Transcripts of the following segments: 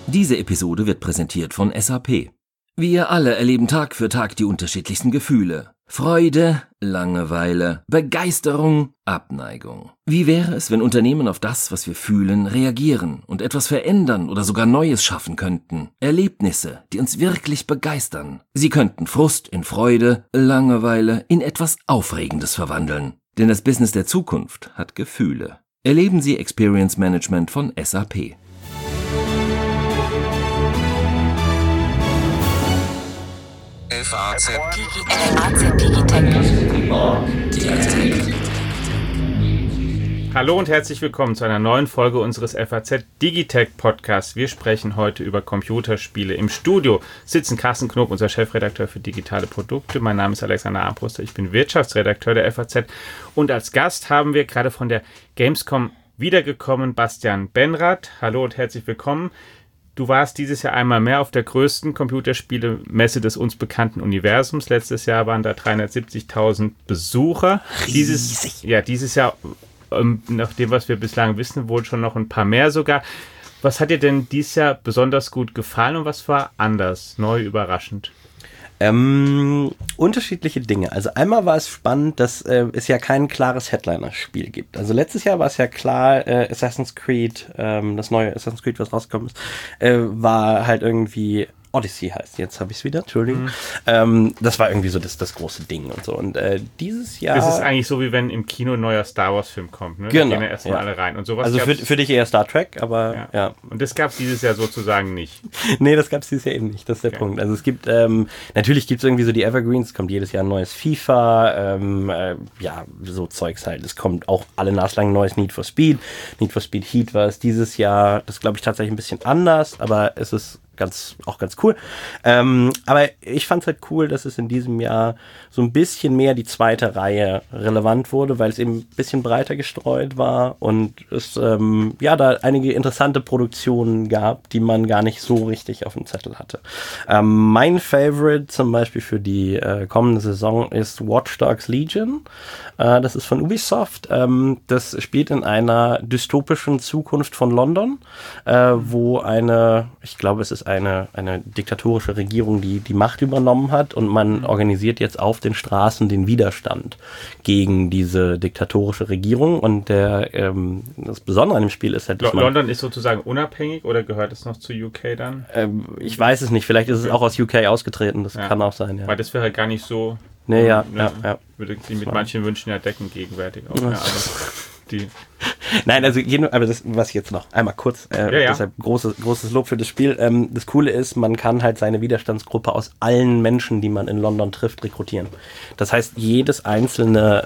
Diese Episode wird präsentiert von SAP. Wir alle erleben Tag für Tag die unterschiedlichsten Gefühle. Freude, Langeweile, Begeisterung, Abneigung. Wie wäre es, wenn Unternehmen auf das, was wir fühlen, reagieren und etwas verändern oder sogar Neues schaffen könnten? Erlebnisse, die uns wirklich begeistern. Sie könnten Frust in Freude, Langeweile in etwas Aufregendes verwandeln. Denn das Business der Zukunft hat Gefühle. Erleben Sie Experience Management von SAP. FAZ Digitech. Hallo und herzlich willkommen zu einer neuen Folge unseres FAZ Digitech Podcasts. Wir sprechen heute über Computerspiele. Im Studio sitzen Carsten Knob, unser Chefredakteur für digitale Produkte. Mein Name ist Alexander Armbruster, ich bin Wirtschaftsredakteur der FAZ. Und als Gast haben wir gerade von der Gamescom wiedergekommen Bastian Benrath. Hallo und herzlich willkommen. Du warst dieses Jahr einmal mehr auf der größten Computerspielemesse des uns bekannten Universums. Letztes Jahr waren da 370.000 Besucher. Dieses Jahr, nach dem, was wir bislang wissen, wohl schon noch ein paar mehr sogar. Was hat dir denn dieses Jahr besonders gut gefallen und was war anders, neu, überraschend? Unterschiedliche Dinge. Also einmal war es spannend, dass es ja kein klares Headliner-Spiel gibt. Also letztes Jahr war es ja klar, Assassin's Creed, das neue Assassin's Creed, was rausgekommen ist, war halt irgendwie Odyssey heißt. Jetzt habe ich es wieder, Entschuldigung. Das war irgendwie so das große Ding und so. Und dieses Jahr... Das ist eigentlich so, wie wenn im Kino ein neuer Star Wars-Film kommt. Ne? Genau. Da gehen ja erstmal alle rein. Und sowas also für dich eher Star Trek, aber ja. Und das gab es dieses Jahr sozusagen nicht. Nee, das gab es dieses Jahr eben nicht. Das ist der Punkt. Also es gibt, natürlich gibt es irgendwie so die Evergreens, es kommt jedes Jahr ein neues FIFA, so Zeugs halt. Es kommt auch alle naslang neues Need for Speed. Need for Speed Heat war es dieses Jahr, das glaube ich tatsächlich ein bisschen anders, aber es ist ganz cool. Aber ich fand es halt cool, dass es in diesem Jahr so ein bisschen mehr die zweite Reihe relevant wurde, weil es eben ein bisschen breiter gestreut war und es da einige interessante Produktionen gab, die man gar nicht so richtig auf dem Zettel hatte. Mein Favorite zum Beispiel für die kommende Saison ist Watch Dogs Legion. Das ist von Ubisoft. Das spielt in einer dystopischen Zukunft von London, wo ich glaube, es ist eine diktatorische Regierung, die Macht übernommen hat und man organisiert jetzt auf den Straßen den Widerstand gegen diese diktatorische Regierung und das Besondere an dem Spiel ist halt, dass London ist sozusagen unabhängig oder gehört es noch zu UK dann? Ich weiß es nicht, vielleicht ist es auch aus UK ausgetreten, das kann auch sein, ja. Weil das wäre halt gar nicht so... Nee, ja. Würde sie mit manchen Wünschen ja decken gegenwärtig auch. Ja, Nein, also aber das, was jetzt noch einmal kurz, deshalb großes Lob für das Spiel. Das Coole ist, man kann halt seine Widerstandsgruppe aus allen Menschen, die man in London trifft, rekrutieren. Das heißt, jeder einzelne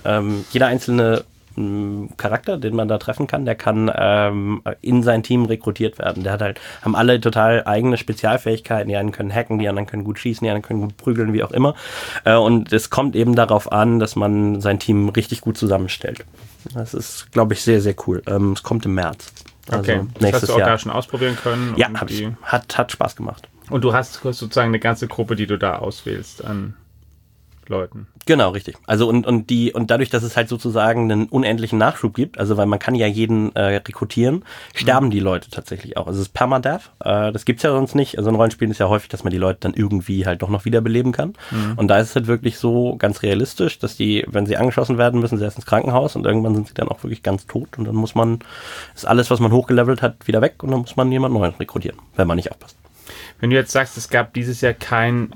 Charakter, den man da treffen kann, der kann in sein Team rekrutiert werden. Haben alle total eigene Spezialfähigkeiten. Die einen können hacken, die anderen können gut schießen, die anderen können gut prügeln, wie auch immer. Und es kommt eben darauf an, dass man sein Team richtig gut zusammenstellt. Das ist, glaube ich, sehr, sehr cool. Es kommt im März. Also okay, das hast du auch da schon ausprobieren können? Ja, hat Spaß gemacht. Und du hast sozusagen eine ganze Gruppe, die du da auswählst an Leuten. Genau, richtig. Also und dadurch, dass es halt sozusagen einen unendlichen Nachschub gibt, also weil man kann ja jeden rekrutieren, sterben die Leute tatsächlich auch. Also es ist Permadeath, das gibt's ja sonst nicht. Also in Rollenspielen ist ja häufig, dass man die Leute dann irgendwie halt doch noch wiederbeleben kann. Und da ist es halt wirklich so ganz realistisch, dass wenn sie angeschossen werden, müssen sie erst ins Krankenhaus und irgendwann sind sie dann auch wirklich ganz tot und dann ist alles, was man hochgelevelt hat, wieder weg und dann muss man jemand Neuen rekrutieren, wenn man nicht aufpasst. Wenn du jetzt sagst, es gab dieses Jahr kein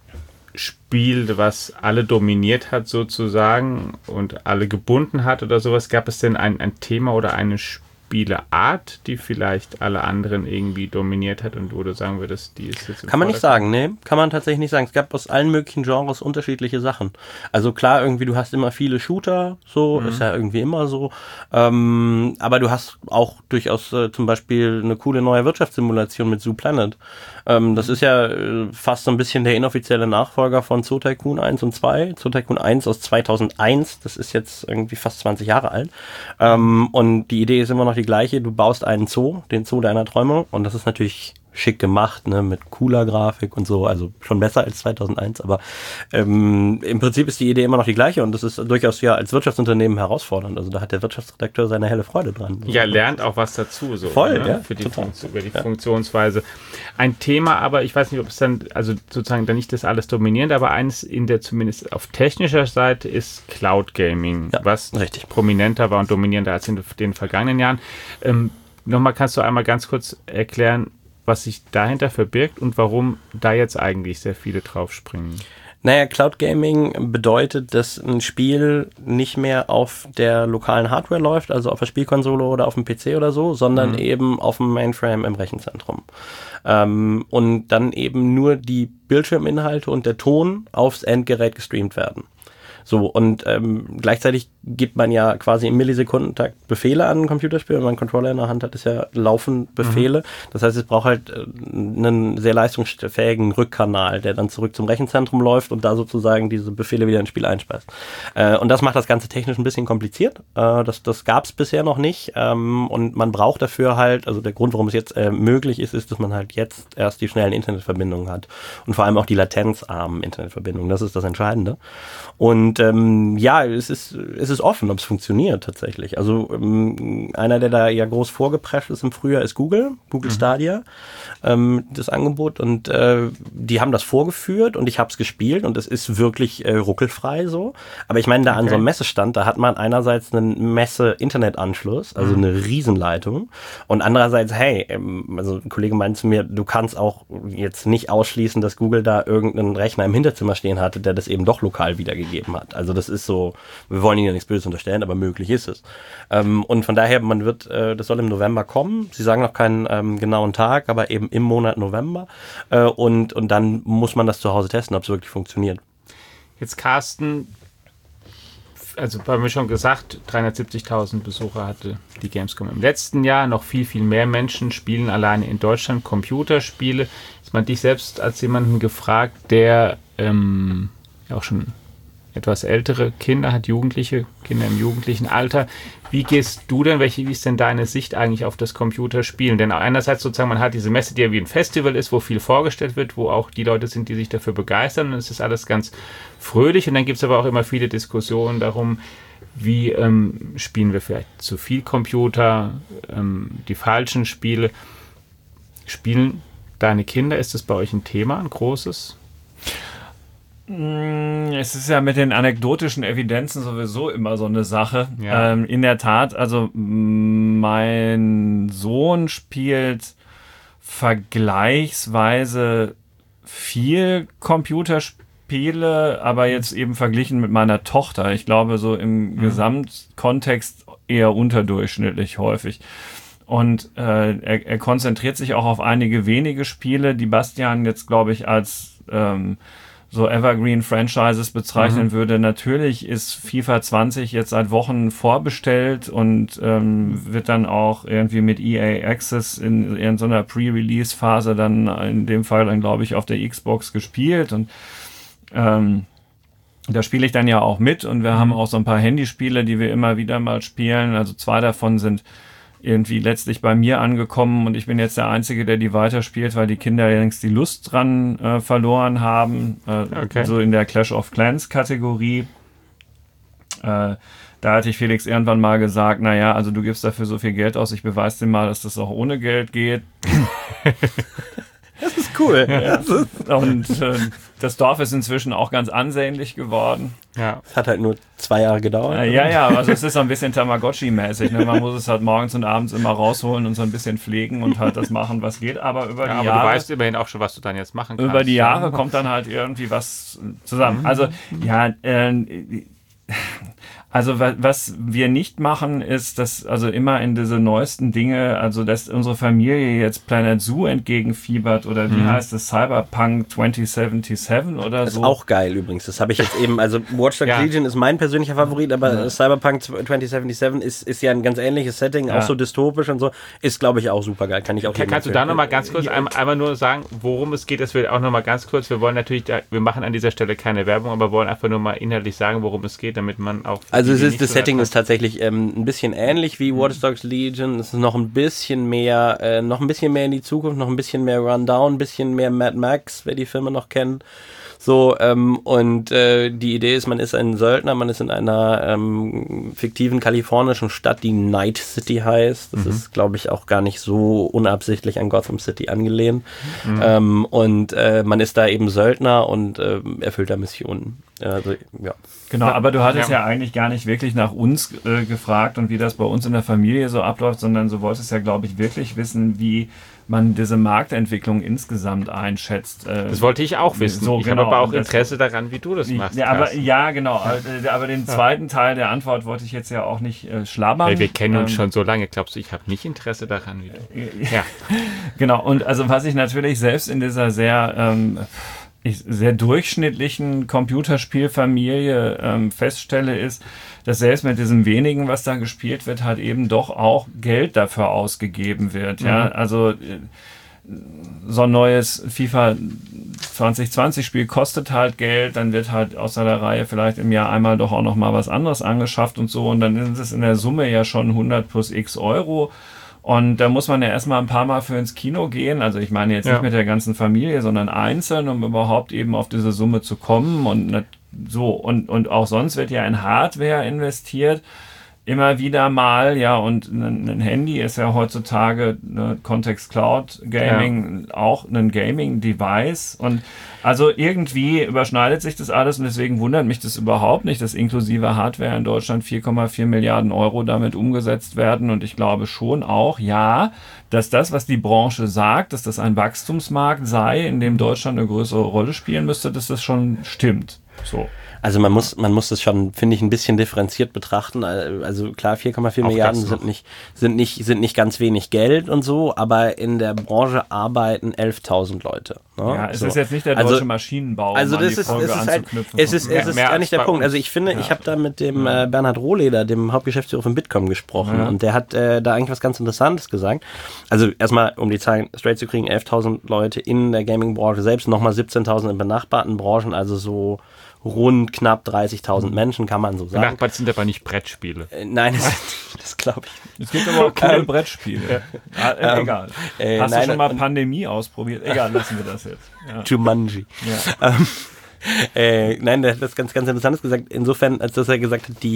Spiel, was alle dominiert hat sozusagen und alle gebunden hat oder sowas, gab es denn ein Thema oder eine Spieleart, die vielleicht alle anderen irgendwie dominiert hat und wo du sagen würdest, die ist jetzt... Kann man nicht sagen, nee, kann man tatsächlich nicht sagen. Es gab aus allen möglichen Genres unterschiedliche Sachen. Also klar, irgendwie du hast immer viele Shooter, so, ist ja irgendwie immer so, aber du hast auch durchaus zum Beispiel eine coole neue Wirtschaftssimulation mit Zoo Planet. Das ist ja fast so ein bisschen der inoffizielle Nachfolger von Zoo Tycoon 1 und 2. Zoo Tycoon 1 aus 2001, das ist jetzt irgendwie fast 20 Jahre alt. Und die Idee ist immer noch die gleiche, du baust einen Zoo, den Zoo deiner Träume und das ist natürlich schick gemacht, ne, mit cooler Grafik und so, also schon besser als 2001, aber im Prinzip ist die Idee immer noch die gleiche und das ist durchaus ja als Wirtschaftsunternehmen herausfordernd. Also da hat der Wirtschaftsredakteur seine helle Freude dran. Ja, lernt auch was dazu. So, voll, ne? Ja. Für die über die Funktionsweise. Ein Thema, aber ich weiß nicht, ob es dann, also sozusagen dann nicht das alles dominierend, aber eines in der zumindest auf technischer Seite ist Cloud Gaming, was richtig prominenter war und dominierender als in den vergangenen Jahren. Nochmal kannst du einmal ganz kurz erklären, was sich dahinter verbirgt und warum da jetzt eigentlich sehr viele draufspringen. Naja, Cloud Gaming bedeutet, dass ein Spiel nicht mehr auf der lokalen Hardware läuft, also auf der Spielkonsole oder auf dem PC oder so, sondern eben auf dem Mainframe im Rechenzentrum. Und dann eben nur die Bildschirminhalte und der Ton aufs Endgerät gestreamt werden. So, und gleichzeitig gibt man ja quasi im Millisekundentakt Befehle an ein Computerspiel. Wenn man einen Controller in der Hand hat, ist ja laufend Befehle. Das heißt, es braucht halt einen sehr leistungsfähigen Rückkanal, der dann zurück zum Rechenzentrum läuft und da sozusagen diese Befehle wieder ins Spiel einspeist. Und das macht das Ganze technisch ein bisschen kompliziert. Das gab es bisher noch nicht. Und man braucht dafür halt, also der Grund, warum es jetzt möglich ist, ist, dass man halt jetzt erst die schnellen Internetverbindungen hat. Und vor allem auch die latenzarmen Internetverbindungen. Das ist das Entscheidende. Und ja, es ist offen, ob es funktioniert tatsächlich. Also einer, der da ja groß vorgeprescht ist im Frühjahr, ist Google Stadia, das Angebot. Und die haben das vorgeführt und ich habe es gespielt und es ist wirklich ruckelfrei so. Aber ich meine, da an so einem Messestand, da hat man einerseits einen Messe-Internetanschluss, also eine Riesenleitung. Und andererseits, hey, also ein Kollege meinte zu mir, du kannst auch jetzt nicht ausschließen, dass Google da irgendeinen Rechner im Hinterzimmer stehen hatte, der das eben doch lokal wiedergegeben hat. Also das ist so, wir wollen ihnen ja nichts Böses unterstellen, aber möglich ist es. Und von daher, das soll im November kommen. Sie sagen noch keinen genauen Tag, aber eben im Monat November. Und dann muss man das zu Hause testen, ob es wirklich funktioniert. Jetzt Carsten, also haben wir schon gesagt, 370.000 Besucher hatte die Gamescom im letzten Jahr. Noch viel, viel mehr Menschen spielen alleine in Deutschland Computerspiele. Ist man dich selbst als jemanden gefragt, der auch schon etwas ältere Kinder hat, Jugendliche, Kinder im jugendlichen Alter. Wie gehst du denn, wie ist denn deine Sicht eigentlich auf das Computerspielen? Denn einerseits sozusagen, man hat diese Messe, die ja wie ein Festival ist, wo viel vorgestellt wird, wo auch die Leute sind, die sich dafür begeistern und es ist alles ganz fröhlich und dann gibt es aber auch immer viele Diskussionen darum, wie spielen wir vielleicht zu viel Computer, die falschen Spiele. Spielen deine Kinder, ist das bei euch ein Thema, ein großes? Es ist ja mit den anekdotischen Evidenzen sowieso immer so eine Sache. Ja. In der Tat, also mein Sohn spielt vergleichsweise viel Computerspiele, aber jetzt eben verglichen mit meiner Tochter. Ich glaube, so im Gesamtkontext eher unterdurchschnittlich häufig. Und er konzentriert sich auch auf einige wenige Spiele, die Bastian jetzt, glaube ich, als so Evergreen-Franchises bezeichnen würde. Natürlich ist FIFA 20 jetzt seit Wochen vorbestellt und wird dann auch irgendwie mit EA Access in so einer Pre-Release-Phase dann in dem Fall dann, glaube ich, auf der Xbox gespielt und da spiele ich dann ja auch mit und wir haben auch so ein paar Handyspiele, die wir immer wieder mal spielen. Also 2 davon sind irgendwie letztlich bei mir angekommen und ich bin jetzt der Einzige, der die weiterspielt, weil die Kinder längst die Lust dran verloren haben. So in der Clash of Clans Kategorie. Da hatte ich Felix irgendwann mal gesagt, naja, also du gibst dafür so viel Geld aus, ich beweise dir mal, dass das auch ohne Geld geht. Das ist cool. Ja. Und das Dorf ist inzwischen auch ganz ansehnlich geworden. Ja. Es hat halt nur 2 Jahre gedauert. Ja, also es ist so ein bisschen Tamagotchi-mäßig. Ne? Man muss es halt morgens und abends immer rausholen und so ein bisschen pflegen und halt das machen, was geht. Aber über die Jahre... Aber du weißt immerhin auch schon, was du dann jetzt machen kannst. Über die Jahre kommt dann halt irgendwie was zusammen. Also, ja, also was wir nicht machen, ist, dass also immer in diese neuesten Dinge, also dass unsere Familie jetzt Planet Zoo entgegenfiebert oder wie heißt es, Cyberpunk 2077 oder das so. Ist auch geil übrigens. Das habe ich jetzt eben, also Watch Dogs Legion ist mein persönlicher Favorit, aber Cyberpunk 2077 ist ja ein ganz ähnliches Setting, auch so dystopisch und so, ist glaube ich auch super geil. Kann ich auch Kannst du da nochmal ganz kurz einmal nur sagen, worum es geht? Das wird auch nochmal ganz kurz, wir wollen natürlich, wir machen an dieser Stelle keine Werbung, aber wollen einfach nur mal inhaltlich sagen, worum es geht, damit man auch... Also das Setting ist tatsächlich ein bisschen ähnlich wie Watch Dogs Legion. Es ist noch ein bisschen mehr in die Zukunft, noch ein bisschen mehr Rundown, ein bisschen mehr Mad Max, wer die Filme noch kennt. So, und die Idee ist, man ist ein Söldner, man ist in einer fiktiven kalifornischen Stadt, die Night City heißt. Das ist, glaube ich, auch gar nicht so unabsichtlich an Gotham City angelehnt. Und man ist da eben Söldner und erfüllt da Missionen. Also, ja. Genau, aber du hattest ja eigentlich gar nicht wirklich nach uns gefragt und wie das bei uns in der Familie so abläuft, sondern du wolltest ja, glaube ich, wirklich wissen, wie man diese Marktentwicklung insgesamt einschätzt. Das wollte ich auch wissen. So, ich habe aber auch Interesse daran, wie du das machst. Ja, genau. Aber den zweiten Teil der Antwort wollte ich jetzt ja auch nicht schlabbern. Weil wir kennen uns schon so lange. Glaubst du, ich habe nicht Interesse daran, wie du? Ja. Genau. Und also was ich natürlich selbst in dieser sehr durchschnittlichen Computerspielfamilie feststelle, ist, dass selbst mit diesem wenigen, was da gespielt wird, halt eben doch auch Geld dafür ausgegeben wird. Ja, also so ein neues FIFA 2020 Spiel kostet halt Geld, dann wird halt außer der Reihe vielleicht im Jahr einmal doch auch noch mal was anderes angeschafft und so, und dann ist es in der Summe ja schon 100 plus x Euro. Und da muss man ja erstmal ein paar Mal für ins Kino gehen. Also ich meine jetzt nicht mit der ganzen Familie, sondern einzeln, um überhaupt eben auf diese Summe zu kommen. Und so, und auch sonst wird ja in Hardware investiert. Immer wieder mal, ja, und ein Handy ist ja heutzutage Context Cloud Gaming auch ein Gaming-Device. Und also irgendwie überschneidet sich das alles, und deswegen wundert mich das überhaupt nicht, dass inklusive Hardware in Deutschland 4,4 Milliarden Euro damit umgesetzt werden. Und ich glaube schon auch, ja, dass das, was die Branche sagt, dass das ein Wachstumsmarkt sei, in dem Deutschland eine größere Rolle spielen müsste, dass das schon stimmt. So. Also man muss das schon, finde ich, ein bisschen differenziert betrachten. Also klar, 4,4 Milliarden sind nicht ganz wenig Geld und so, aber in der Branche arbeiten 11.000 Leute. Ne? Ja, es ist jetzt nicht der deutsche Maschinenbau, also das ist gar nicht der Punkt. Also ich finde, ich habe da mit dem Bernhard Rohleder, dem Hauptgeschäftsführer von Bitkom, gesprochen, und der hat da eigentlich was ganz Interessantes gesagt. Also erstmal, um die Zahlen straight zu kriegen, 11.000 Leute in der Gaming-Branche selbst, nochmal 17.000 in benachbarten Branchen, also so rund knapp 30.000 Menschen, kann man so sagen. Benachbart sind aber nicht Brettspiele. Nein, das glaube ich. Es gibt aber auch coole Brettspiele. Egal. Hast du schon mal Pandemie ausprobiert? Egal, lassen wir das jetzt. Ja. Jumanji. Ja. Nein, der hat das ganz Interessantes gesagt, insofern, als dass er gesagt hat,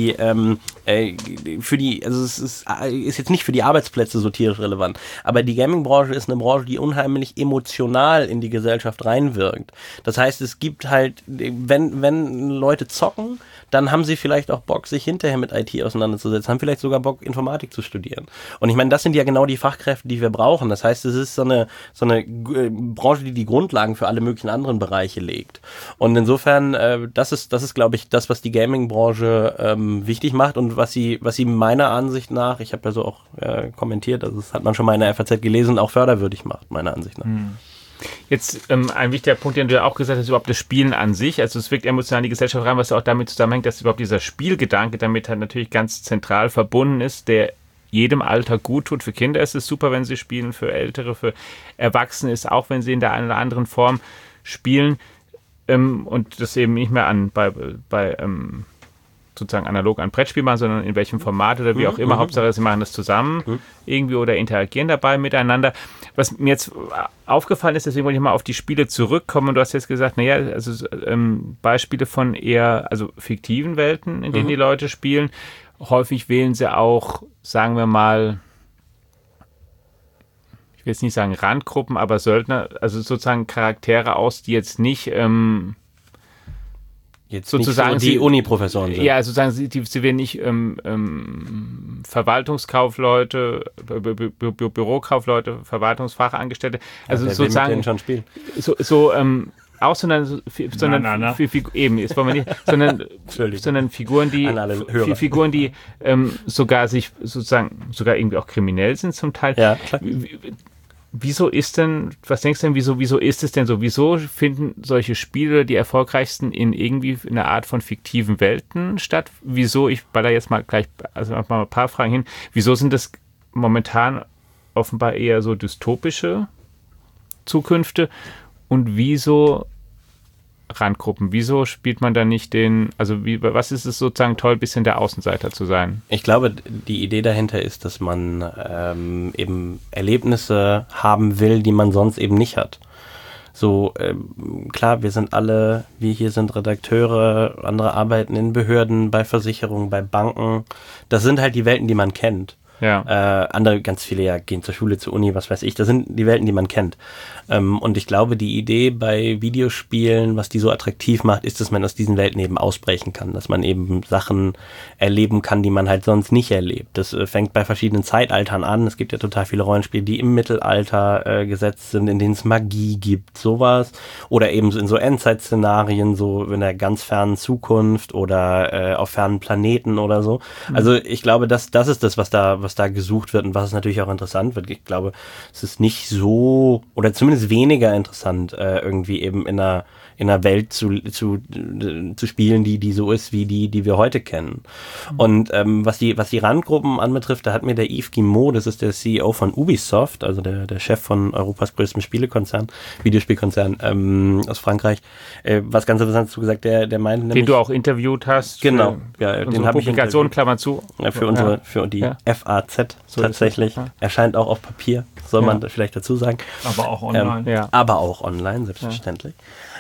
es ist jetzt nicht für die Arbeitsplätze so tierisch relevant, aber die Gaming-Branche ist eine Branche, die unheimlich emotional in die Gesellschaft reinwirkt. Das heißt, es gibt halt, wenn Leute zocken, dann haben sie vielleicht auch Bock, sich hinterher mit IT auseinanderzusetzen, haben vielleicht sogar Bock, Informatik zu studieren. Und ich meine, das sind ja genau die Fachkräfte, die wir brauchen. Das heißt, es ist so eine Branche, die Grundlagen für alle möglichen anderen Bereiche legt. Und insofern, das ist, glaube ich, das, was die Gaming-Branche wichtig macht und was sie meiner Ansicht nach, ich habe ja so auch kommentiert, also das hat man schon mal in der FAZ gelesen, auch förderwürdig macht, meiner Ansicht nach. Jetzt ein wichtiger Punkt, den du ja auch gesagt hast, überhaupt das Spielen an sich, also es wirkt emotional in die Gesellschaft rein, was auch damit zusammenhängt, dass überhaupt dieser Spielgedanke damit halt natürlich ganz zentral verbunden ist, der jedem Alter gut tut. Für Kinder ist es super, wenn sie spielen, für Ältere, für Erwachsene ist auch, wenn sie in der einen oder anderen Form spielen, und das eben nicht mehr bei sozusagen analog an Brettspiel machen, sondern in welchem Format oder wie auch immer. Hauptsache, sie machen das zusammen irgendwie oder interagieren dabei miteinander. Was mir jetzt aufgefallen ist, deswegen wollte ich mal auf die Spiele zurückkommen. Und du hast jetzt gesagt, naja, also Beispiele von eher fiktiven Welten, in denen die Leute spielen. Häufig wählen sie auch, sagen wir mal, ich will jetzt nicht sagen Randgruppen, aber Söldner, also sozusagen Charaktere aus, die jetzt nicht jetzt sozusagen nicht so die Uni-Professoren sind. Ja, sozusagen, sie werden nicht Verwaltungskaufleute, Bürokaufleute, Verwaltungsfachangestellte. Also ja, sozusagen. Mit denen schon spielen. Auch sondern eben, jetzt wollen wir nicht, sondern Figuren, die sogar irgendwie auch kriminell sind zum Teil. Ja, klar. Wieso ist denn, was denkst du denn, wieso ist es denn so? Wieso finden solche Spiele, die erfolgreichsten, in irgendwie einer Art von fiktiven Welten statt? Wieso, ich baller jetzt mal gleich, mal ein paar Fragen hin, wieso sind das momentan offenbar eher so dystopische Zukünfte? Und wieso Randgruppen? Wieso spielt man da nicht was ist es sozusagen toll, ein bisschen der Außenseiter zu sein? Ich glaube, die Idee dahinter ist, dass man eben Erlebnisse haben will, die man sonst eben nicht hat. So, klar, wir hier sind Redakteure, andere arbeiten in Behörden, bei Versicherungen, bei Banken. Das sind halt die Welten, die man kennt. Ja. Andere, ganz viele gehen zur Schule, zur Uni, was weiß ich. Das sind die Welten, die man kennt. Und ich glaube, die Idee bei Videospielen, was die so attraktiv macht, ist, dass man aus diesen Welten eben ausbrechen kann. Dass man eben Sachen erleben kann, die man halt sonst nicht erlebt. Das fängt bei verschiedenen Zeitaltern an. Es gibt ja total viele Rollenspiele, die im Mittelalter gesetzt sind, in denen es Magie gibt, sowas. Oder eben in so Endzeitszenarien, so in der ganz fernen Zukunft oder auf fernen Planeten oder so. Also ich glaube, das ist das, was da gesucht wird und was es natürlich auch interessant wird. Ich glaube, es ist nicht so, oder zumindest weniger interessant, irgendwie eben in einer Welt zu spielen, die so ist, wie die wir heute kennen. Und was die Randgruppen anbetrifft, da hat mir der Yves Guillemot, das ist der CEO von Ubisoft, also der Chef von Europas größtem Videospielkonzern aus Frankreich, was ganz Interessantes zugesagt, der meinte nämlich... Den du auch interviewt hast. Genau, ja, den habe ich Publikation, Klammer zu. Ja, für die FAZ tatsächlich. So, ja. Erscheint auch auf Papier, soll man vielleicht dazu sagen. Aber auch online. Aber auch online, selbstverständlich.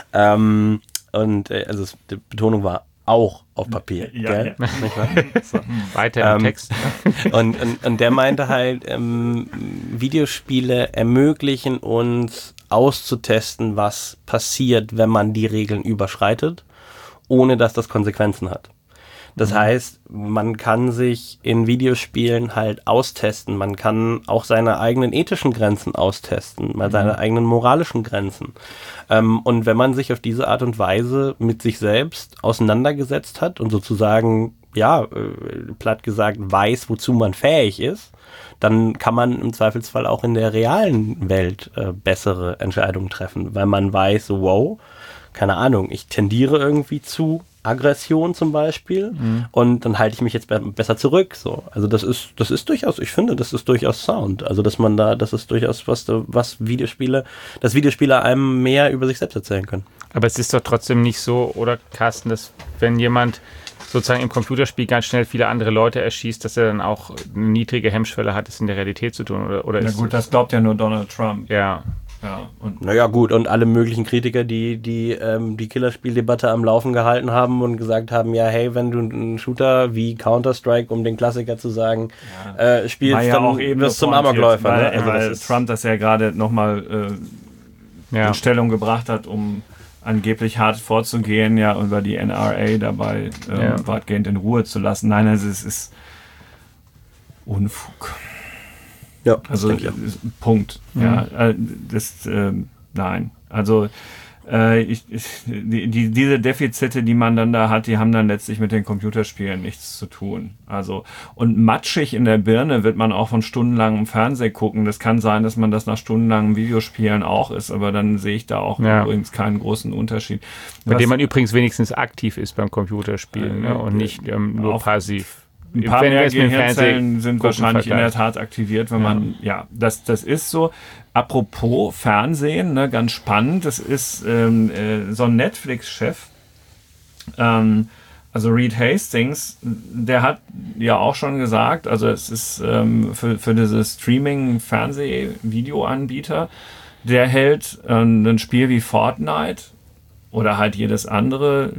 Also die Betonung war auch auf Papier. Gell? Ja. Nicht wahr? So. Weiter im Text. Und der meinte halt, Videospiele ermöglichen uns auszutesten, was passiert, wenn man die Regeln überschreitet, ohne dass das Konsequenzen hat. Das heißt, man kann sich in Videospielen halt austesten. Man kann auch seine eigenen ethischen Grenzen austesten, mal seine eigenen moralischen Grenzen. Und wenn man sich auf diese Art und Weise mit sich selbst auseinandergesetzt hat und sozusagen, platt gesagt, weiß, wozu man fähig ist, dann kann man im Zweifelsfall auch in der realen Welt bessere Entscheidungen treffen, weil man weiß, so, wow, keine Ahnung, ich tendiere irgendwie zu Aggression zum Beispiel und dann halte ich mich jetzt besser zurück. So. Also das ist durchaus, ich finde, das ist durchaus Sound. Also das ist durchaus was Videospieler einem mehr über sich selbst erzählen können. Aber es ist doch trotzdem nicht so, oder Carsten, dass wenn jemand sozusagen im Computerspiel ganz schnell viele andere Leute erschießt, dass er dann auch eine niedrige Hemmschwelle hat, es in der Realität zu tun? Oder Na gut, das glaubt ja nur Donald Trump. Ja. Ja, naja gut, und alle möglichen Kritiker, die Killerspieldebatte am Laufen gehalten haben und gesagt haben, ja hey, wenn du einen Shooter wie Counter-Strike, um den Klassiker zu sagen, spielst, ja dann wirst du zum Amokläufer. Weil Trump das ja gerade nochmal in Stellung gebracht hat, um angeblich hart vorzugehen, über die NRA dabei weitgehend in Ruhe zu lassen. Nein, also es ist Unfug. Ja, also Punkt. Ja, nein. Also diese Defizite, die man dann da hat, die haben dann letztlich mit den Computerspielen nichts zu tun. Also und matschig in der Birne wird man auch von stundenlangem Fernseh gucken. Das kann sein, dass man das nach stundenlangem Videospielen auch ist, aber dann sehe ich da auch übrigens keinen großen Unterschied. Bei dem man übrigens wenigstens aktiv ist beim Computerspielen und nicht nur passiv. Ein paar mehr Gehirnzellen sind wahrscheinlich in der Tat aktiviert, wenn man, das ist so. Apropos Fernsehen, ganz spannend, das ist so ein Netflix-Chef, also Reed Hastings, der hat ja auch schon gesagt, also es ist für diese Streaming-Fernseh-Videoanbieter, der hält ein Spiel wie Fortnite oder halt jedes andere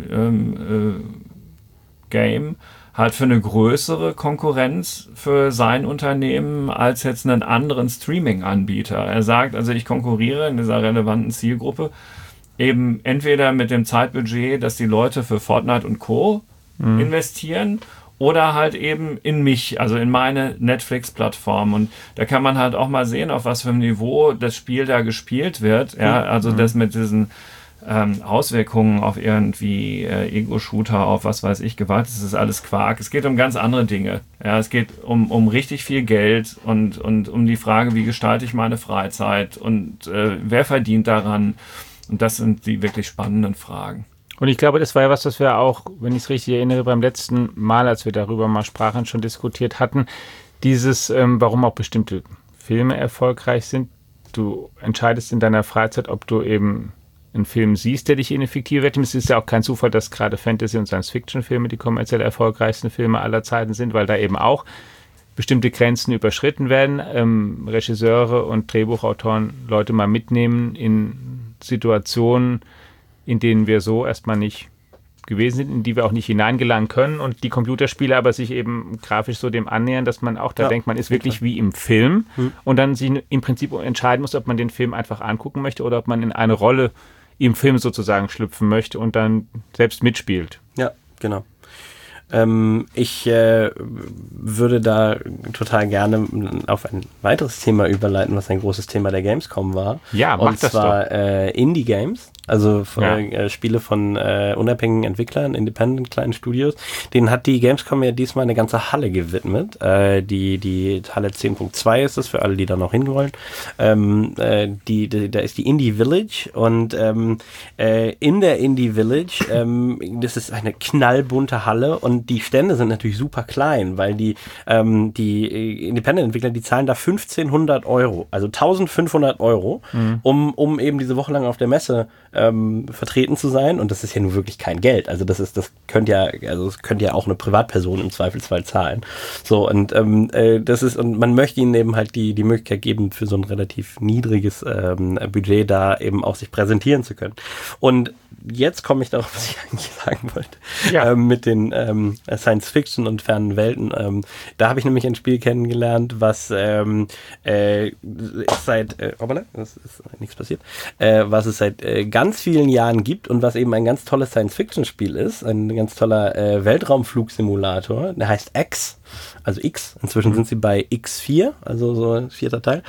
Game halt für eine größere Konkurrenz für sein Unternehmen als jetzt einen anderen Streaming-Anbieter. Er sagt, also ich konkurriere in dieser relevanten Zielgruppe eben entweder mit dem Zeitbudget, das die Leute für Fortnite und Co. investieren, oder halt eben in mich, also in meine Netflix-Plattform. Und da kann man halt auch mal sehen, auf was für einem Niveau das Spiel da gespielt wird. Ja, also das mit diesen Auswirkungen auf irgendwie Ego-Shooter, auf was weiß ich, Gewalt, das ist alles Quark. Es geht um ganz andere Dinge. Ja, es geht um richtig viel Geld und um die Frage, wie gestalte ich meine Freizeit und wer verdient daran. Und das sind die wirklich spannenden Fragen. Und ich glaube, das war ja was wir auch, wenn ich es richtig erinnere, beim letzten Mal, als wir darüber mal sprachen, schon diskutiert hatten, dieses, warum auch bestimmte Filme erfolgreich sind. Du entscheidest in deiner Freizeit, ob du eben einen Film siehst, der dich in eine fiktive Welt nimmt. Es ist ja auch kein Zufall, dass gerade Fantasy- und Science-Fiction-Filme die kommerziell erfolgreichsten Filme aller Zeiten sind, weil da eben auch bestimmte Grenzen überschritten werden. Regisseure und Drehbuchautoren Leute mal mitnehmen in Situationen, in denen wir so erstmal nicht gewesen sind, in die wir auch nicht hineingelangen können und die Computerspiele aber sich eben grafisch so dem annähern, dass man auch da denkt, man ist wirklich wie im Film und dann sich im Prinzip entscheiden muss, ob man den Film einfach angucken möchte oder ob man in eine Rolle im Film sozusagen schlüpfen möchte und dann selbst mitspielt. Ja, genau. Ich würde da total gerne auf ein weiteres Thema überleiten, was ein großes Thema der Gamescom war. Ja, mach das doch. Und zwar Indie-Games, also Spiele von unabhängigen Entwicklern, Independent kleinen Studios. Denen hat die Gamescom ja diesmal eine ganze Halle gewidmet. Die Halle 10.2 ist es, für alle, die da noch hinwollen. Da ist die Indie Village und in der Indie Village, das ist eine knallbunte Halle und die Stände sind natürlich super klein, weil die Independent-Entwickler, die zahlen da 1.500 €, also 1.500 €, um eben diese Woche lang auf der Messe vertreten zu sein. Und das ist ja nun wirklich kein Geld. Also das könnte ja auch eine Privatperson im Zweifelsfall zahlen. So, und und man möchte ihnen eben halt die Möglichkeit geben, für so ein relativ niedriges Budget da eben auch sich präsentieren zu können. Und jetzt komme ich darauf, was ich eigentlich sagen wollte. Ja. Mit den Science-Fiction und fernen Welten. Da habe ich nämlich ein Spiel kennengelernt, was das ist nichts passiert, was es seit ganz vielen Jahren gibt und was eben ein ganz tolles Science-Fiction-Spiel ist, ein ganz toller Weltraumflugsimulator, der heißt X, also X, inzwischen sind sie bei X4, also so ein 4. Teil,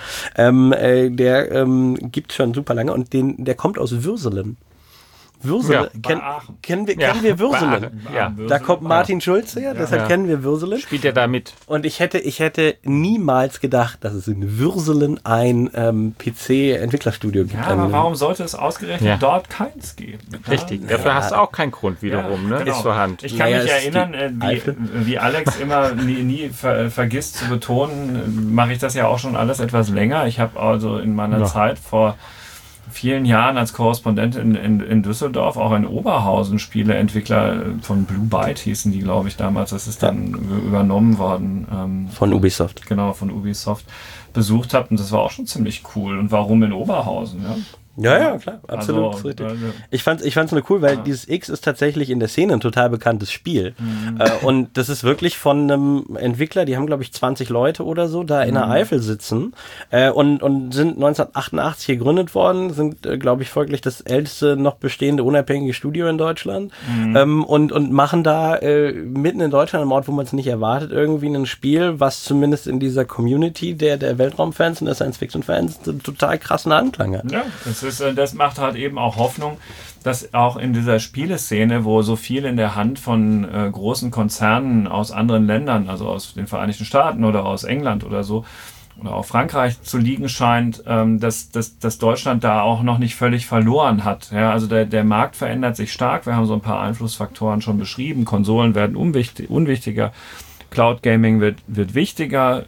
der gibt schon super lange und der kommt aus Würselen. Würselen. Kennen wir Würselen? Ja. Da kommt Martin Schulz her, deshalb kennen wir Würselen. Spielt er da mit? Und ich hätte niemals gedacht, dass es in Würselen ein PC-Entwicklerstudio gibt. Ja, aber warum sollte es ausgerechnet dort keins geben? Richtig, dafür hast du auch keinen Grund wiederum, ne? Genau. Ist vorhanden. Ich kann mich erinnern, wie Alex immer nie vergisst zu betonen, mache ich das ja auch schon alles etwas länger. Ich habe also in meiner Zeit vor vielen Jahren als Korrespondent in Düsseldorf auch in Oberhausen Spieleentwickler von Blue Byte hießen die, glaube ich, damals. Das ist dann übernommen worden. Von Ubisoft. Genau, von Ubisoft besucht habe. Und das war auch schon ziemlich cool. Und warum in Oberhausen? Ja, klar, absolut. Also, richtig. Ich fand's nur cool, weil dieses X ist tatsächlich in der Szene ein total bekanntes Spiel. Und das ist wirklich von einem Entwickler, die haben, glaube ich, 20 Leute oder so, da in der Eifel sitzen und sind 1988 gegründet worden, sind, glaube ich, folglich das älteste noch bestehende unabhängige Studio in Deutschland und machen da mitten in Deutschland, am Ort, wo man es nicht erwartet, irgendwie ein Spiel, was zumindest in dieser Community der Weltraumfans und der Science-Fiction-Fans einen total krassen Anklang hat. Ja, das macht halt eben auch Hoffnung, dass auch in dieser Spieleszene, wo so viel in der Hand von großen Konzernen aus anderen Ländern, also aus den Vereinigten Staaten oder aus England oder so, oder auch Frankreich zu liegen scheint, dass Deutschland da auch noch nicht völlig verloren hat. Ja, also der Markt verändert sich stark. Wir haben so ein paar Einflussfaktoren schon beschrieben. Konsolen werden unwichtiger. Cloud Gaming wird wichtiger.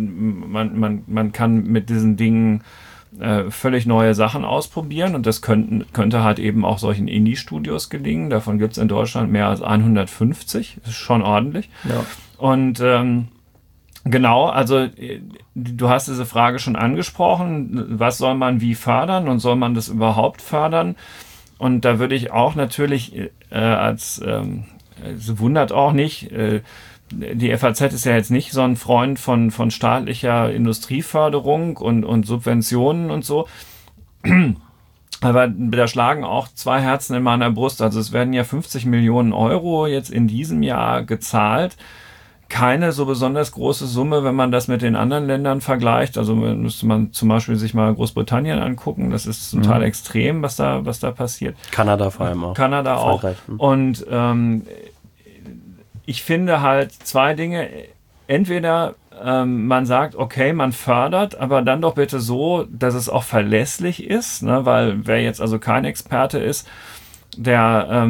Man kann mit diesen Dingen völlig neue Sachen ausprobieren und das könnte halt eben auch solchen Indie-Studios gelingen. Davon gibt es in Deutschland mehr als 150. Das ist schon ordentlich. Ja. Und genau, also du hast diese Frage schon angesprochen. Was soll man wie fördern und soll man das überhaupt fördern? Und da würde ich auch natürlich es wundert auch nicht, die FAZ ist ja jetzt nicht so ein Freund von staatlicher Industrieförderung und Subventionen und so. Aber da schlagen auch zwei Herzen in meiner Brust. Also es werden ja 50 Millionen Euro jetzt in diesem Jahr gezahlt. Keine so besonders große Summe, wenn man das mit den anderen Ländern vergleicht. Also müsste man zum Beispiel sich mal Großbritannien angucken. Das ist zum Teil extrem, was da passiert. Kanada vor allem auch. Kanada auch. Und ich finde halt zwei Dinge. Entweder man sagt, okay, man fördert, aber dann doch bitte so, dass es auch verlässlich ist, ne? Weil wer jetzt also kein Experte ist, der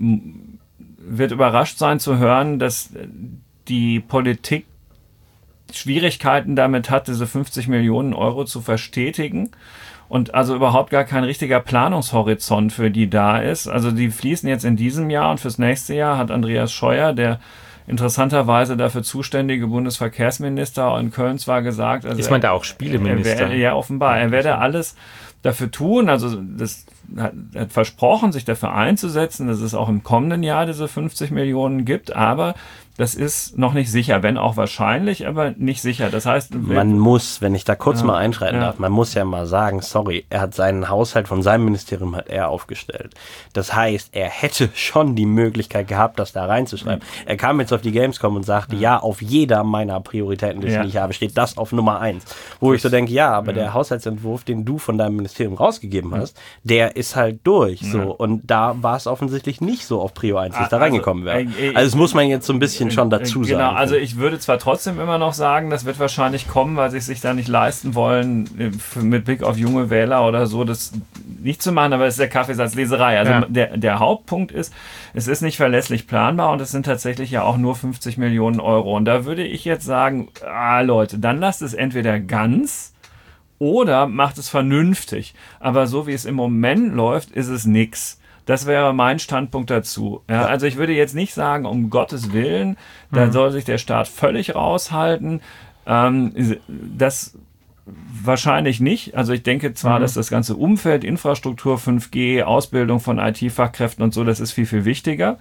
wird überrascht sein zu hören, dass die Politik Schwierigkeiten damit hat, diese 50 Millionen Euro zu verstetigen. Und also überhaupt gar kein richtiger Planungshorizont für die da ist. Also die fließen jetzt in diesem Jahr und fürs nächste Jahr hat Andreas Scheuer, der interessanterweise dafür zuständige Bundesverkehrsminister in Köln zwar gesagt... Also ist man da auch Spieleminister? Ja, offenbar. Er werde alles dafür tun, also das hat versprochen, sich dafür einzusetzen, dass es auch im kommenden Jahr diese 50 Millionen gibt, aber das ist noch nicht sicher, wenn auch wahrscheinlich, aber nicht sicher. Das heißt, man muss, wenn ich da kurz mal einschreiten darf, man muss ja mal sagen, sorry, er hat seinen Haushalt von seinem Ministerium hat er aufgestellt. Das heißt, er hätte schon die Möglichkeit gehabt, das da reinzuschreiben. Er kam jetzt auf die Gamescom und sagte, ja, auf jeder meiner Prioritäten, die ich habe, steht das auf Nummer 1. Wo ich so denke, ja, aber der Haushaltsentwurf, den du von deinem Ministerium rausgegeben hast, der ist halt durch. So. Und da war es offensichtlich nicht so auf Prio 1, dass da reingekommen wäre. Also das muss man jetzt so ein bisschen schon dazu sagen. Genau, also ich würde zwar trotzdem immer noch sagen, das wird wahrscheinlich kommen, weil sie sich da nicht leisten wollen, mit Blick auf junge Wähler oder so, das nicht zu machen, aber es ist der Kaffeesatzleserei. Also der Hauptpunkt ist, es ist nicht verlässlich planbar und es sind tatsächlich ja auch nur 50 Millionen Euro. Und da würde ich jetzt sagen, Leute, dann lasst es entweder ganz oder macht es vernünftig. Aber so wie es im Moment läuft, ist es nix. Das wäre mein Standpunkt dazu. Ja, also ich würde jetzt nicht sagen, um Gottes Willen, da soll sich der Staat völlig raushalten. Das wahrscheinlich nicht. Also ich denke zwar, dass das ganze Umfeld, Infrastruktur, 5G, Ausbildung von IT-Fachkräften und so, das ist viel, viel wichtiger.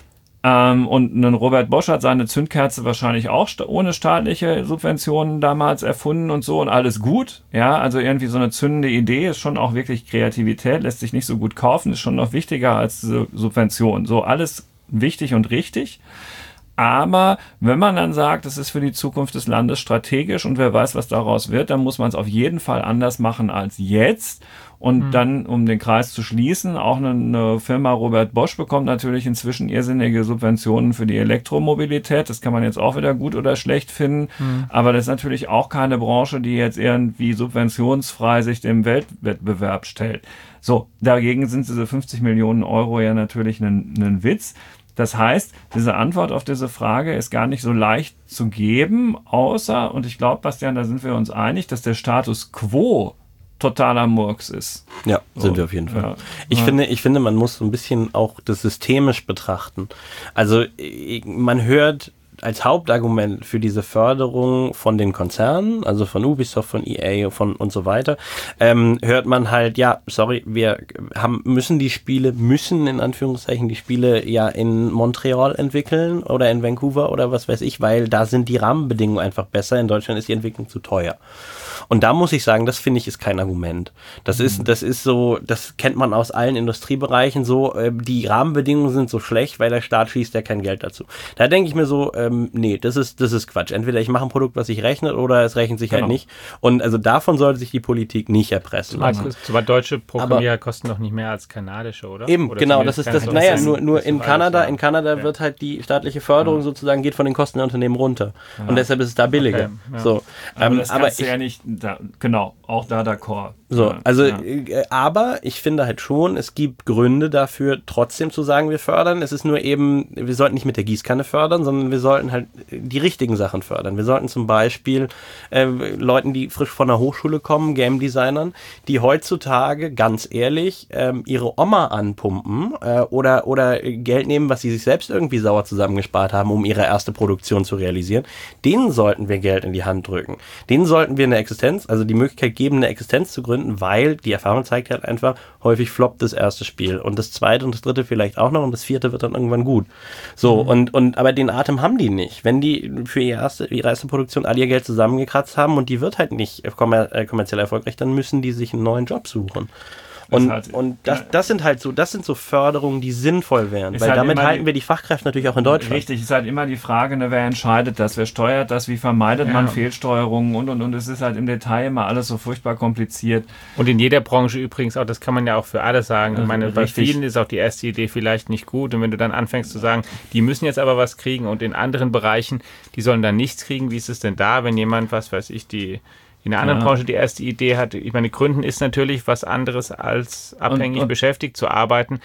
Und ein Robert Bosch hat seine Zündkerze wahrscheinlich auch ohne staatliche Subventionen damals erfunden und so und alles gut. Ja, also irgendwie so eine zündende Idee ist schon auch wirklich Kreativität, lässt sich nicht so gut kaufen, ist schon noch wichtiger als diese Subventionen. So alles wichtig und richtig. Aber wenn man dann sagt, es ist für die Zukunft des Landes strategisch und wer weiß, was daraus wird, dann muss man es auf jeden Fall anders machen als jetzt. Und dann, um den Kreis zu schließen, auch eine Firma Robert Bosch bekommt natürlich inzwischen irrsinnige Subventionen für die Elektromobilität. Das kann man jetzt auch wieder gut oder schlecht finden. Aber das ist natürlich auch keine Branche, die jetzt irgendwie subventionsfrei sich dem Weltwettbewerb stellt. So, dagegen sind diese 50 Millionen Euro ja natürlich ein Witz. Das heißt, diese Antwort auf diese Frage ist gar nicht so leicht zu geben, außer, und ich glaube, Bastian, da sind wir uns einig, dass der Status quo totaler Murks ist. Ja, sind wir auf jeden Fall. Ja. Ich finde, man muss so ein bisschen auch das systemisch betrachten. Also man hört als Hauptargument für diese Förderung von den Konzernen, also von Ubisoft, von EA und so weiter, hört man halt, ja, sorry, wir müssen die Spiele ja in Montreal entwickeln oder in Vancouver oder was weiß ich, weil da sind die Rahmenbedingungen einfach besser. In Deutschland ist die Entwicklung zu teuer. Und da muss ich sagen, das finde ich ist kein Argument. Das ist so, das kennt man aus allen Industriebereichen so, die Rahmenbedingungen sind so schlecht, weil der Staat schießt ja kein Geld dazu. Da denke ich mir so, nee, das ist Quatsch. Entweder ich mache ein Produkt, was sich rechnet, oder es rechnet sich halt nicht. Und also davon sollte sich die Politik nicht erpressen lassen. Aber deutsche Programmierer kosten doch nicht mehr als kanadische, oder? Eben, oder genau, das ist das, naja, nur in Kanada wird halt die staatliche Förderung sozusagen, geht von den Kosten der Unternehmen runter. Und deshalb ist es da billiger. Okay, ja. So, aber das kannst du ja nicht, genau, auch da d'accord. So, also, aber ich finde halt schon, es gibt Gründe dafür, trotzdem zu sagen, wir fördern. Es ist nur eben, wir sollten nicht mit der Gießkanne fördern, sondern wir sollten halt die richtigen Sachen fördern. Wir sollten zum Beispiel Leuten, die frisch von der Hochschule kommen, Game Designern, die heutzutage, ganz ehrlich, ihre Oma anpumpen oder Geld nehmen, was sie sich selbst irgendwie sauer zusammengespart haben, um ihre erste Produktion zu realisieren. Denen sollten wir Geld in die Hand drücken. Denen sollten wir eine Existenz, also die Möglichkeit geben, eine Existenz zu gründen, weil die Erfahrung zeigt halt einfach, häufig floppt das erste Spiel und das zweite und das dritte vielleicht auch noch und das vierte wird dann irgendwann gut. So, aber den Atem haben die nicht. Wenn die für ihre erste Produktion all ihr Geld zusammengekratzt haben und die wird halt nicht kommerziell erfolgreich, dann müssen die sich einen neuen Job suchen. Und das sind so Förderungen, die sinnvoll wären, weil halt damit halten wir die Fachkräfte natürlich auch in Deutschland. Richtig, es ist halt immer die Frage, wer entscheidet das, wer steuert das, wie vermeidet man Fehlsteuerungen und es ist halt im Detail immer alles so furchtbar kompliziert. Und in jeder Branche übrigens auch, das kann man ja auch für alle sagen, ich meine, bei vielen ist auch die erste Idee vielleicht nicht gut und wenn du dann anfängst zu sagen, die müssen jetzt aber was kriegen und in anderen Bereichen, die sollen dann nichts kriegen, wie ist es denn da, wenn jemand, was weiß ich, in einer anderen Branche die erste Idee hat, ich meine, Gründen ist natürlich was anderes als abhängig beschäftigt zu arbeiten.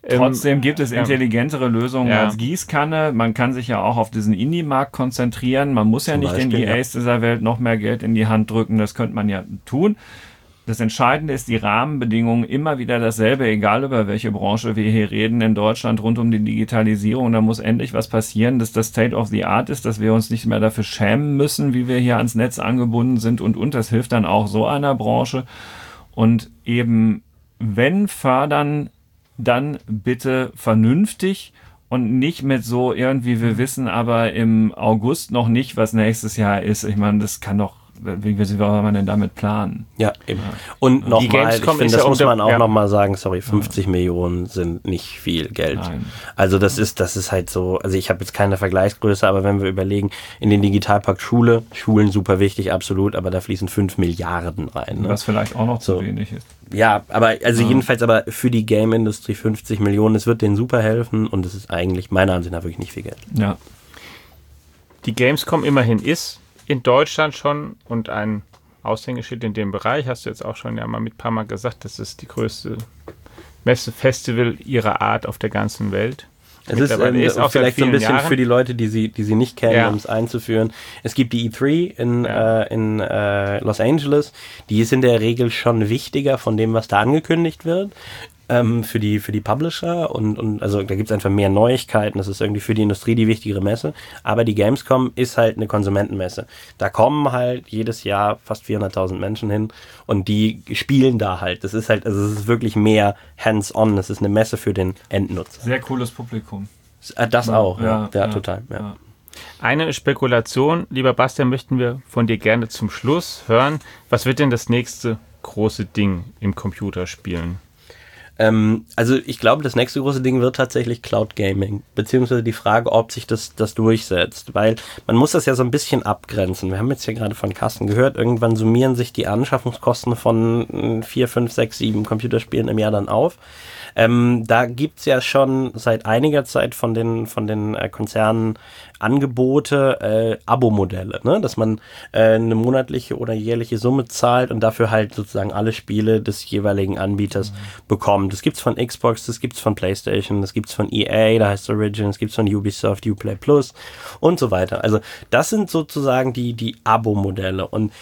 Trotzdem gibt es intelligentere Lösungen als Gießkanne. Man kann sich ja auch auf diesen Indie-Markt konzentrieren. Man muss ja nicht den EAs dieser Welt noch mehr Geld in die Hand drücken. Das könnte man ja tun. Das Entscheidende ist, die Rahmenbedingungen immer wieder dasselbe, egal über welche Branche wir hier reden in Deutschland rund um die Digitalisierung. Da muss endlich was passieren, dass das State of the Art ist, dass wir uns nicht mehr dafür schämen müssen, wie wir hier ans Netz angebunden sind und das hilft dann auch so einer Branche. Und eben, wenn fördern, dann bitte vernünftig und nicht mit so irgendwie, wir wissen aber im August noch nicht, was nächstes Jahr ist. Ich meine, das kann doch, wie will man denn damit planen? Ja, eben. Und nochmal, ich finde, das muss man auch nochmal sagen, 50 Millionen sind nicht viel Geld. Nein. Also das ist halt so, also ich habe jetzt keine Vergleichsgröße, aber wenn wir überlegen, in den Digitalpakt Schulen super wichtig, absolut, aber da fließen 5 Milliarden rein. Ne? Was vielleicht auch noch zu wenig ist. Ja, aber also jedenfalls aber für die Game-Industrie 50 Millionen, es wird denen super helfen und es ist eigentlich meiner Ansicht nach wirklich nicht viel Geld. Ja. Die Gamescom immerhin ist in Deutschland schon und ein Aushängeschild in dem Bereich, hast du jetzt auch schon mal mit ein paar Mal gesagt, das ist die größte Messe-Festival ihrer Art auf der ganzen Welt. Es ist auch vielleicht so ein bisschen Jahren für die Leute, die sie nicht kennen, um es einzuführen. Es gibt die E3 in Los Angeles, die ist in der Regel schon wichtiger von dem, was da angekündigt wird. Für die Publisher und also da gibt es einfach mehr Neuigkeiten, das ist irgendwie für die Industrie die wichtigere Messe, aber die Gamescom ist halt eine Konsumentenmesse. Da kommen halt jedes Jahr fast 400.000 Menschen hin und die spielen da halt. Das ist halt, also es ist wirklich mehr hands-on, das ist eine Messe für den Endnutzer. Sehr cooles Publikum. Das auch, ja, total. Ja. Eine Spekulation, lieber Bastian, möchten wir von dir gerne zum Schluss hören. Was wird denn das nächste große Ding im Computerspielen? Also ich glaube, das nächste große Ding wird tatsächlich Cloud Gaming, beziehungsweise die Frage, ob sich das durchsetzt, weil man muss das ja so ein bisschen abgrenzen. Wir haben jetzt ja gerade von Carsten gehört, irgendwann summieren sich die Anschaffungskosten von 4, 5, 6, 7 Computerspielen im Jahr dann auf. Da gibt's ja schon seit einiger Zeit von den Konzernen Angebote, Abo-Modelle, ne? Dass man eine monatliche oder jährliche Summe zahlt und dafür halt sozusagen alle Spiele des jeweiligen Anbieters bekommt. Das gibt's von Xbox, das gibt's von PlayStation, das gibt's von EA, da heißt Origin, das gibt's von Ubisoft, Uplay Plus und so weiter. Also das sind sozusagen die Abo-Modelle und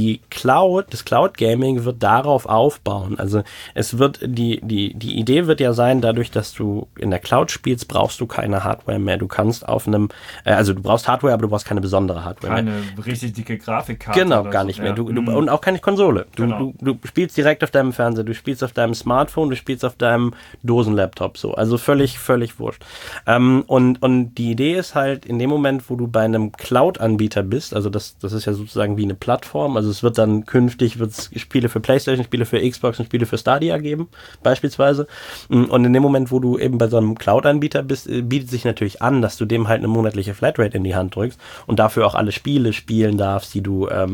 das Cloud Gaming wird darauf aufbauen. Also es wird die Idee wird ja sein, dadurch, dass du in der Cloud spielst, brauchst du keine Hardware mehr. Du kannst auf einem, also du brauchst Hardware, aber du brauchst keine besondere Hardware mehr. Keine richtig dicke Grafikkarte. Genau, gar nicht mehr. Und auch keine Konsole. Du spielst direkt auf deinem Fernseher, du spielst auf deinem Smartphone, du spielst auf deinem Dosenlaptop so. Also völlig wurscht. Und die Idee ist halt, in dem Moment, wo du bei einem Cloud-Anbieter bist, also das ist ja sozusagen wie eine Plattform, also es wird dann künftig Spiele für PlayStation, Spiele für Xbox und Spiele für Stadia geben, beispielsweise. Und in dem Moment, wo du eben bei so einem Cloud-Anbieter bist, bietet sich natürlich an, dass du dem halt eine monatliche Flatrate in die Hand drückst und dafür auch alle Spiele spielen darfst, die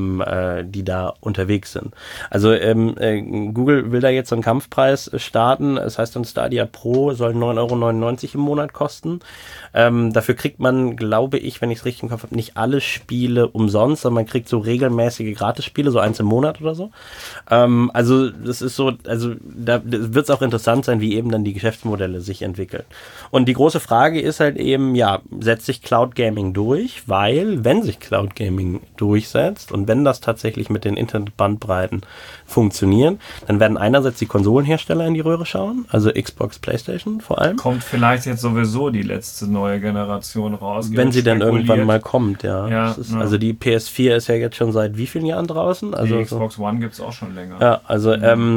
da unterwegs sind. Also Google will da jetzt so einen Kampfpreis starten. Das heißt dann Stadia Pro soll 9,99 € im Monat kosten. Dafür kriegt man, glaube ich, wenn ich es richtig im Kopf habe, nicht alle Spiele umsonst, sondern man kriegt so regelmäßige Gratisspiele, so eins im Monat oder so. Also das ist so, also da wird es auch interessant sein, wie eben dann die Geschäftsmodelle sich entwickeln. Und die große Frage ist halt eben, ja, setzt sich Cloud Gaming durch? Weil, wenn sich Cloud Gaming durchsetzt und wenn das tatsächlich mit den Internetbandbreiten funktioniert, dann werden einerseits die Konsolenhersteller in die Röhre schauen, also Xbox, PlayStation vor allem. Kommt vielleicht jetzt sowieso die letzte neue Generation raus. Wenn sie dann irgendwann mal kommt, ja. Also die PS4 ist ja jetzt schon seit wie vielen Jahren draußen? Also die Xbox One gibt es auch schon länger. Ja, also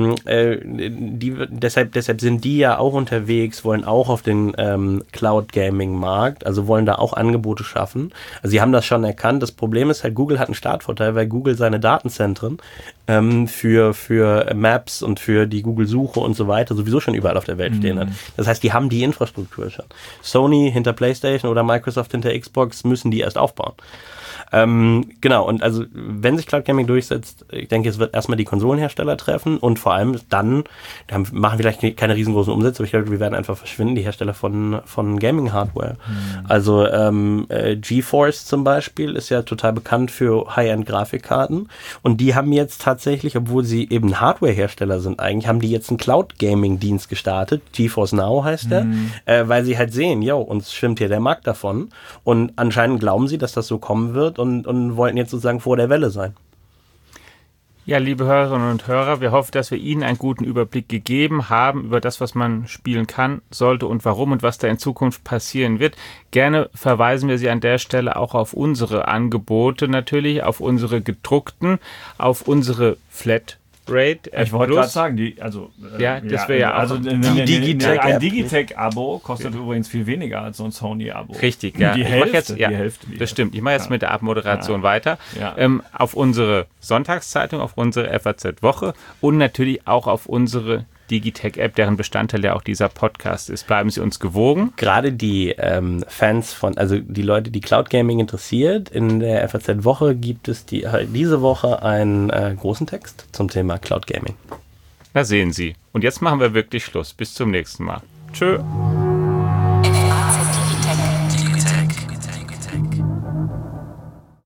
deshalb sind die ja auch unterwegs, wollen auch auf den Cloud-Gaming-Markt, also wollen da auch Angebote schaffen. Also sie haben das schon erkannt. Das Problem ist halt, Google hat einen Startvorteil, weil Google seine Datenzentren für Maps und für die Google-Suche und so weiter sowieso schon überall auf der Welt stehen hat. Das heißt, die haben die Infrastruktur schon. Sony hinter PlayStation oder Microsoft hinter Xbox müssen die erst aufbauen. Genau, und also wenn sich Cloud Gaming durchsetzt, ich denke, es wird erstmal die Konsolenhersteller treffen und vor allem dann, machen vielleicht keine riesengroßen Umsätze, aber ich glaube, wir werden einfach verschwinden, die Hersteller von Gaming-Hardware. Also GeForce zum Beispiel ist ja total bekannt für High-End-Grafikkarten und die haben jetzt tatsächlich, obwohl sie eben Hardware-Hersteller sind eigentlich, haben die jetzt ein Cloud-Gaming Streaming-Dienst gestartet. GeForce Now heißt der, weil sie halt sehen, uns schwimmt hier der Markt davon. Und anscheinend glauben sie, dass das so kommen wird und wollten jetzt sozusagen vor der Welle sein. Ja, liebe Hörerinnen und Hörer, wir hoffen, dass wir Ihnen einen guten Überblick gegeben haben über das, was man spielen kann, sollte und warum und was da in Zukunft passieren wird. Gerne verweisen wir Sie an der Stelle auch auf unsere Angebote natürlich, auf unsere gedruckten, auf unsere Flatrate. Ich wollte gerade sagen, das wäre ja auch ein Digitech-Abo kostet übrigens viel weniger als so ein Sony-Abo. Richtig, ja. Die Hälfte. Das stimmt. Ich mache jetzt mit der Abmoderation weiter. Ja. Auf unsere Sonntagszeitung, auf unsere FAZ-Woche und natürlich auch auf unsere Digitech-App, deren Bestandteil ja auch dieser Podcast ist. Bleiben Sie uns gewogen. Gerade die Fans also die Leute, die Cloud Gaming interessiert, in der FAZ-Woche gibt es diese Woche einen großen Text zum Thema Cloud Gaming. Da sehen Sie. Und jetzt machen wir wirklich Schluss. Bis zum nächsten Mal. Tschö.